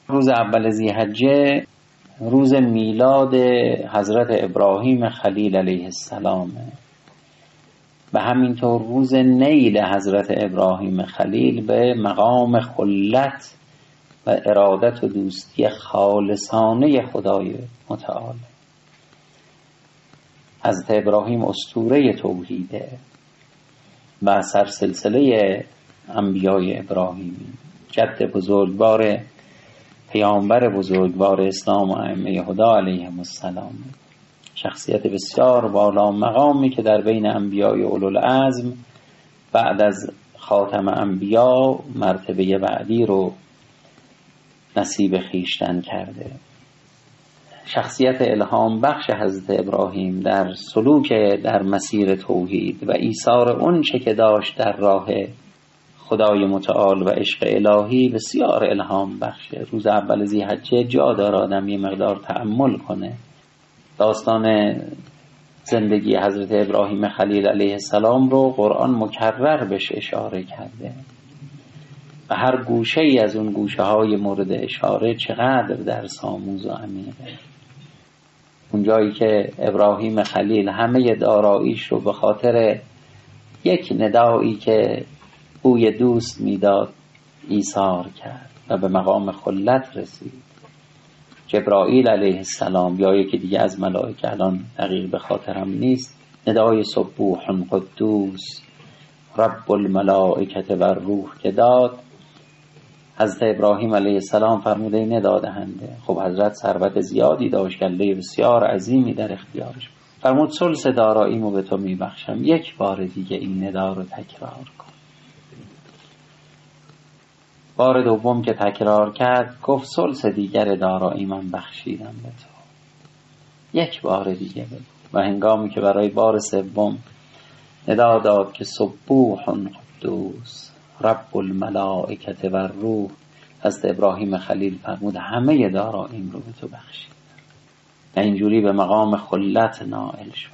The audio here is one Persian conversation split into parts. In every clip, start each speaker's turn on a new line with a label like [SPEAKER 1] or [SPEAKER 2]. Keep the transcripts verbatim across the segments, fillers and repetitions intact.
[SPEAKER 1] روز اول ذی‌حجه روز میلاد حضرت ابراهیم خلیل علیه السلام و همینطور روز نیل حضرت ابراهیم خلیل به مقام خلت و ارادت و دوستی خالصانه خدای متعال. حضرت ابراهیم اسطوره توحیده و سرسلسله انبیای ابراهیمی، جد بزرگوار پیامبر بزرگوار اسلام و ائمه هدی علیهم السلام، شخصیت بسیار والا مقامی که در بین انبیای اولوالعزم بعد از خاتم انبیا مرتبه بعدی رو نصیب خویشتن کرده. شخصیت الهام بخش حضرت ابراهیم در سلوک در مسیر توحید و ایثار اون چه که داشت در راه خدای متعال و عشق الهی بسیار الهام بخشه. روز اول ذی‌حجه جا داره آدم یه مقدار تأمل کنه. داستان زندگی حضرت ابراهیم خلیل علیه السلام رو قرآن مکرر بهش اشاره کرده و هر گوشه ای از اون گوشه های مورد اشاره چقدر درس آموز و عمیقه. اون جایی که ابراهیم خلیل همه داراییش رو به خاطر یک ندایی که بوی دوست میداد ایثار کرد و به مقام خلت رسید. جبرائیل علیه السلام یا یکی دیگه از ملائکه، الان دقیق به خاطرم نیست، ندای سبوح قدوس رب الملائکه و روح که داد، حضرت ابراهیم علیه السلام فرموده این ندا دهنده. خب حضرت ثروت زیادی داشت، گله بسیار عظیمی در اختیارش، فرمود ثلث داراییمو به تو میبخشم، یک بار دیگه این ندا رو تکرار کن. بار دوم که تکرار کرد گفت ثلث دیگر دارایی من بخشیدم به تو، یک بار دیگه بگو. و هنگامی که برای بار سوم ندا داد که سبوح قدوس رب الملائکه و روح، حضرت ابراهیم خلیل فرمود همه داراییم رو به تو بخشیدم و اینجوری به مقام خلت نائل شد.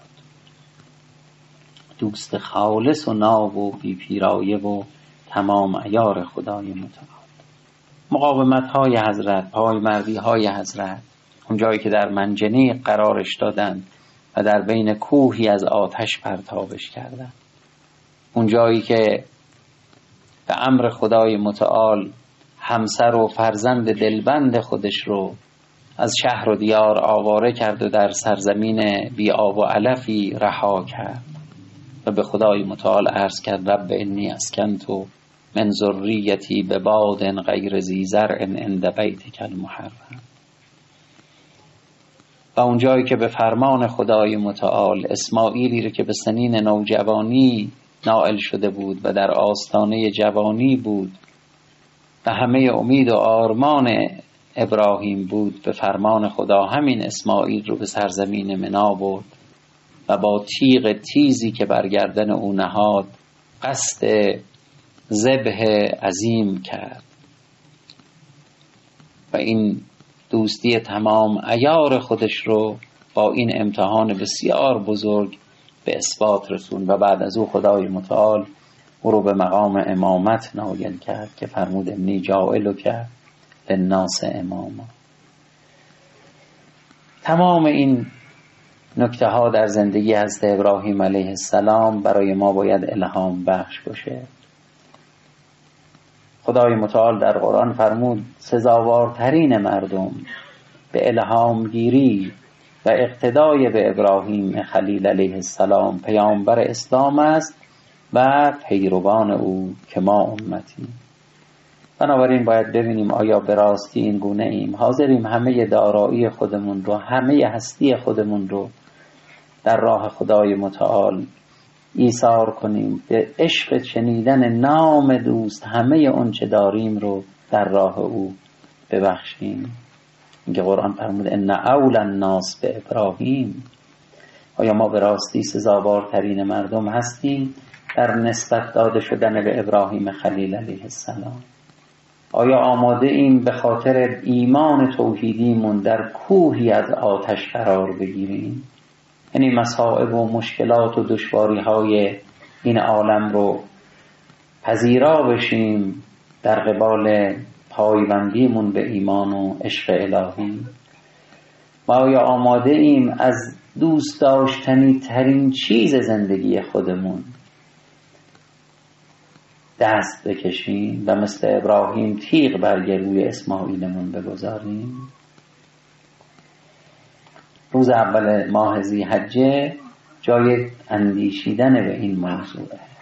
[SPEAKER 1] دوست خالص و ناب و بی پیرایه و تمام عیار خدای متعال. مقاومت های حضرت، پای مردی های حضرت، اون جایی که در منجنیق قرارش دادن و در بین کوهی از آتش پرتابش کردن، اون جایی که به امر خدای متعال همسر و فرزند دلبند خودش رو از شهر و دیار آواره کرد و در سرزمین بی آب و علفی رها کرد و به خدای متعال عرض کرد رب انی اسکنت من ذریتی بواد غیر ذی زرع عند بیتک المحرم. و اون جایی که به فرمان خدای متعال اسماعیلی رو که به سنین نوجوانی نائل شده بود و در آستانه جوانی بود و همه امید و آرمان ابراهیم بود، به فرمان خدا همین اسماعیل رو به سرزمین منا برد و با تیغ تیزی که بر گردن او نهاد قصد ذبح عظیم کرد و این دوستی تمام عیار خودش رو با این امتحان بسیار بزرگ به اثبات رسون و بعد از او خدای متعال او رو به مقام امامت نائل کرد که فرمود انی جاعلک للناس اماما. تمام این نکته ها در زندگی حضرت ابراهیم علیه السلام برای ما باید الهام بخش باشه. خدای متعال در قرآن فرمود سزاوارترین مردم به الهام گیری و اقتدای به ابراهیم خلیل علیه السلام پیامبر اسلام است و پیروان او که ما امتی. بنابراین باید ببینیم آیا به راستی این گونه ایم، حاضریم همه دارایی خودمون رو، همه هستی خودمون رو در راه خدای متعال ایثار کنیم، به عشق شنیدن نام دوست همه اون چه داریم رو در راه او ببخشیم. اینکه قرآن فرمود ان اول الناس به ابراهیم. آیا ما به راستی سزاوارترین مردم هستیم در نسبت داده شدن به ابراهیم خلیل علیه السلام؟ آیا آماده ایم به خاطر ایمان توحیدیمون در کوهی از آتش قرار بگیریم؟ یعنی مصائب و مشکلات و دشواری های این عالم رو پذیرا بشیم در قبال پایبندیمون به ایمان و عشق الهی؟ ما آیا آماده ایم از دوست داشتنی ترین چیز زندگی خودمون دست بکشیم و مثل ابراهیم تیغ بر گلوی اسماعیلمون بگذاریم؟ روز اول ماه ذی‌حجه جای اندیشیدن به این موضوعه.